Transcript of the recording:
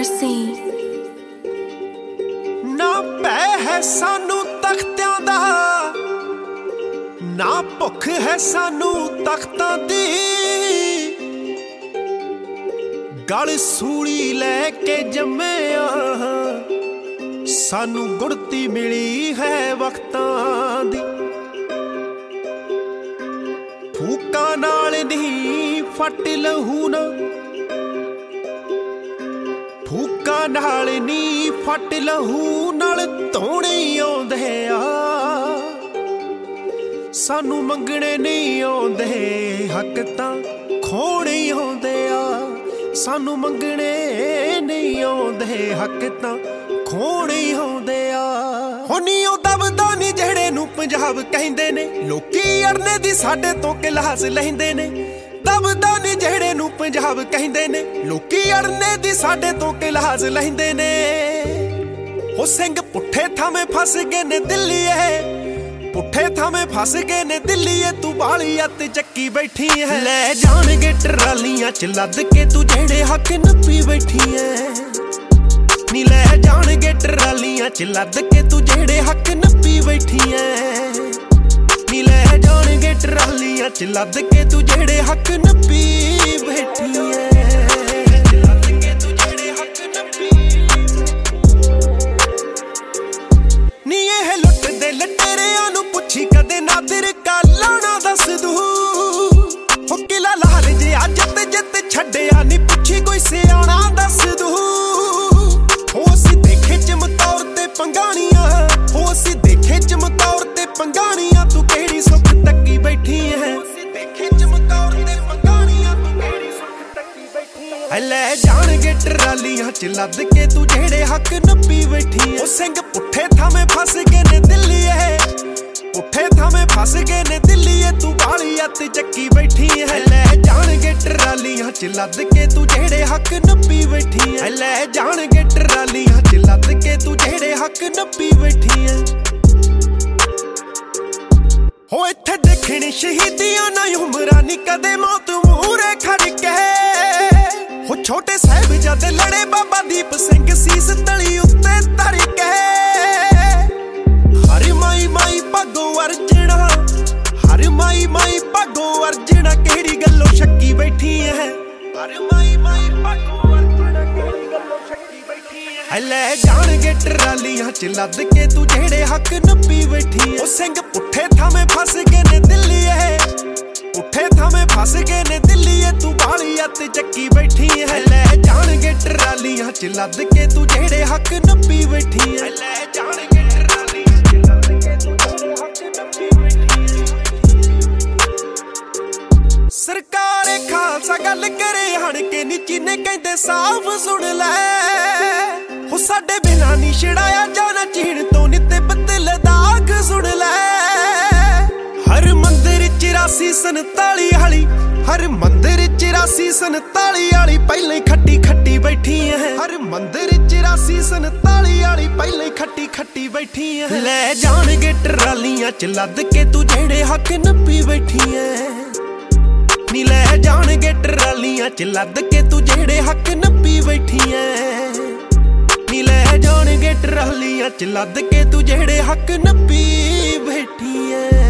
mercy। ना पै है सानू तख्तियां दा, ना भुख है सानू तख्तां दी। गल सूली लैके जम्मे सानू गुड़ती मिली है वक्तां दी। फूकां नाल नहीं फट लहू ना, फूकां नाल नी फट लहू नाल धोने आउंदे आ। सानू मंगणे नहीं आउंदे हक तां खोणे आउंदे आ। सानू मंगणे नहीं आउंदे हक तां खोणे आउंदे आ। हुनी ओ दबदा नी जेहड़े नू पंजाब कहिंदे ने, लोकी अड़ने दी साडे तो क्लास लहिंदे ने। दबदा नी जेहड़े नू पंजाब कहिंदे ने, लोकी अड़ने दी साडे तो क्लास लहिंदे ने। हो सिंह पुट्ठे थामे फस गए ने दिल्लीए, पुट्ठे थामे फस गए ने दिल्लीए। तू बाली अत चक्की बैठी है, ले जाणगे ट्रालियां च लद के तू जेहड़े हक नप्पी बैठी है। नी ले जाणगे ट्रालियां च लद के तू जेहड़े हक नप्पी बैठी है। नी ले जाणगे ट्रालियां च लद के तू जेहड़े हक नप्पी बैठी है। नी एह लुट दे लटेरियां नू पुछी कदे नादिर काला ना दस दू। हो किला लाल जे जित जित छड्डिया नी पुछी कोई सियाणा दस दू। हो असीं देखे चमकौर ते पंगाणियां, हो असीं देखे चमकौर ते पंगाणियां। तू केड़ी सुख टक्की बैठी है, ले जाणगे ट्रालियां च लद के तू जेहड़े हक नप्पी बैठी है। ओ सिंह पुट्ठे थामे फस गए ने दिल्लीए, पुट्ठे थामे फस गए ने दिल्लीए। तू बाली अत चक्की बैठी है, ले जाणगे ट्रालियां च लद के तू जेहड़े हक नप्पी बैठी है। ले जाणगे ट्रालियां च लद के तू जेहड़े हक नप्पी बैठी है। हो इत्थे देखणी शहीदियां ना उमरां नी कदे मौत मूहरे खड़ के। हो छोटे साहिबजादे लड़े बाबा दीप सिंह सीस तली उत्ते धर के। हर माई माई भागो अर्जणा, हर माई माई भागो अर्जणा। केड़ी गल्लों शक्की बैठी है, हर माई माई भागो अर्जणा। केड़ी गल्लों शक्की बैठी है। ले जाणगे ट्रालियां च लद के तू जेहड़े हक नप्पी बैठी है। ओ सिंह पुट्ठे थामे फस गए ने दिल्लीए, पुट्ठे थामे फस गए ने दिल्लीए। तू बाली अत चक्की बैठी है, ले जाणगे ट्रालियां च लद के तू जेहड़े हक नप्पी बैठी है। ले जाणगे ट्रालियां च लद के तू जेहड़े हक नप्पी बैठी है। सरकार खालसा गल करे हण के नी चीने कहंदे साफ सुन ले। हो साडे बिना नी छड़ाया जाना चीन तो नी ते बदल दाग सुन ले। हर मंदिर 84 47 वाली, हर मंदिर 84 47 वाली पहले खट्टी खट्टी बैठी है। हर मंदिर 84 47 वाली पहले खट्टी खट्टी बैठी है। ले जाणगे ट्रालियां च लद के तू जेहड़े हक नप्पी बैठी है। नी ले जाणगे ट्रालियां च लद के तू जेहड़े हक नप्पी बैठी है। नी ले जाणगे ट्रालियां च लद के तू जेहड़े हक नप्पी बैठी है।